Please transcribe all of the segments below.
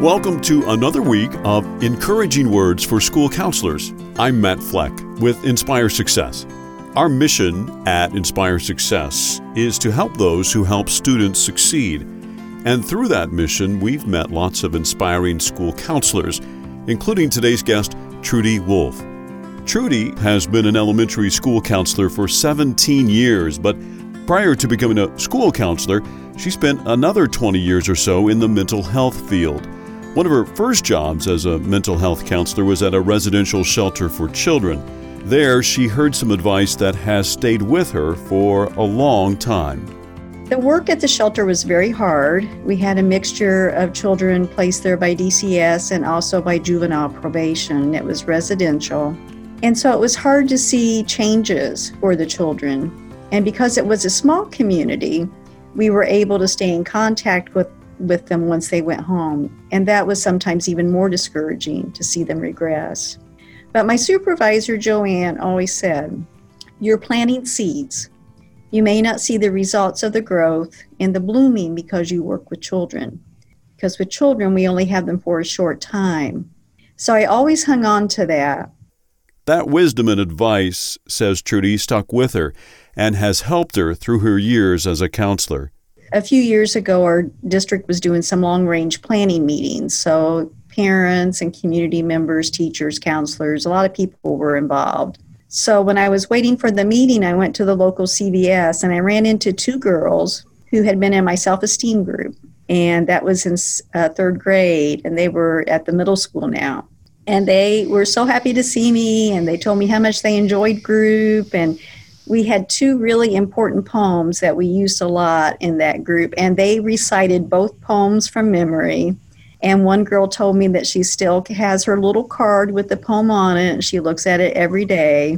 Welcome to another week of Encouraging Words for School Counselors. I'm Matt Fleck with Inspire Success. Our mission at Inspire Success is to help those who help students succeed. And through that mission, we've met lots of inspiring school counselors, including today's guest, Trudy Wolf. Trudy has been an elementary school counselor for 17 years, but prior to becoming a school counselor, she spent another 20 years or so in the mental health field. One of her first jobs as a mental health counselor was at a residential shelter for children. There, she heard some advice that has stayed with her for a long time. The work at the shelter was very hard. We had a mixture of children placed there by DCS and also by juvenile probation. It was residential. And so it was hard to see changes for the children. And because it was a small community, we were able to stay in contact with them once they went home. And that was sometimes even more discouraging to see them regress. But my supervisor, Joanne, always said, "You're planting seeds. You may not see the results of the growth and the blooming because you work with children. Because with children, we only have them for a short time." So I always hung on to that. That wisdom and advice, says Trudy, stuck with her and has helped her through her years as a counselor. A few years ago, our district was doing some long-range planning meetings. So parents and community members, teachers, counselors, a lot of people were involved. So when I was waiting for the meeting, I went to the local CVS and I ran into two girls who had been in my self-esteem group. And that was in third grade, and they were at the middle school now. And they were so happy to see me, and they told me how much they enjoyed group. And we had two really important poems that we used a lot in that group, and they recited both poems from memory. And one girl told me that she still has her little card with the poem on it, and she looks at it every day.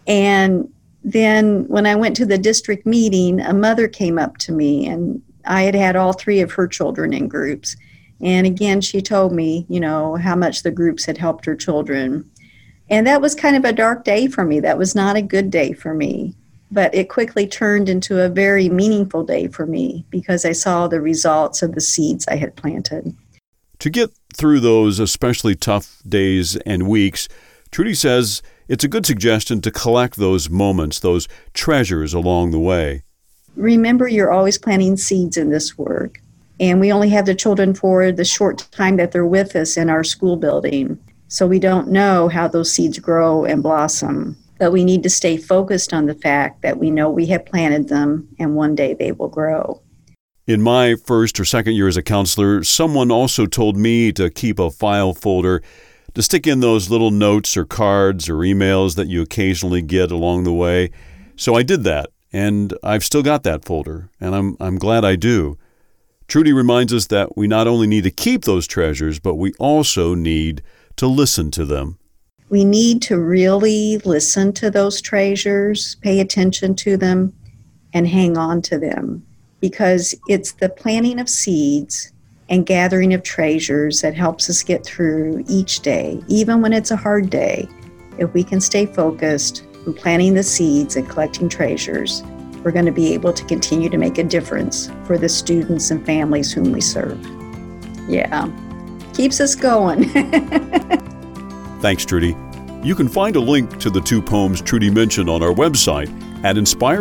And then when I went to the district meeting, a mother came up to me, and I had had all three of her children in groups. And again, she told me, how much the groups had helped her children. And that was kind of a dark day for me. That was not a good day for me. But it quickly turned into a very meaningful day for me because I saw the results of the seeds I had planted. To get through those especially tough days and weeks, Trudy says it's a good suggestion to collect those moments, those treasures along the way. Remember, you're always planting seeds in this work. And we only have the children for the short time that they're with us in our school building. So we don't know how those seeds grow and blossom. But we need to stay focused on the fact that we know we have planted them and one day they will grow. In my first or second year as a counselor, someone also told me to keep a file folder to stick in those little notes or cards or emails that you occasionally get along the way. So I did that, and I've still got that folder, and I'm glad I do. Trudy reminds us that we not only need to keep those treasures, but we also need to listen to them. We need to really listen to those treasures, pay attention to them, and hang on to them. Because it's the planting of seeds and gathering of treasures that helps us get through each day, even when it's a hard day. If we can stay focused on planting the seeds and collecting treasures, we're going to be able to continue to make a difference for the students and families whom we serve. Yeah, keeps us going. Thanks, Trudy. You can find a link to the two poems Trudy mentioned on our website at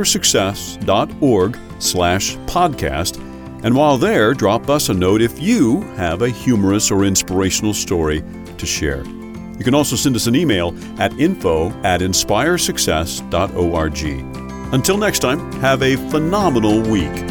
inspiresuccess.org/podcast. And while there, drop us a note if you have a humorous or inspirational story to share. You can also send us an email at info@inspiresuccess.org. Until next time, have a phenomenal week.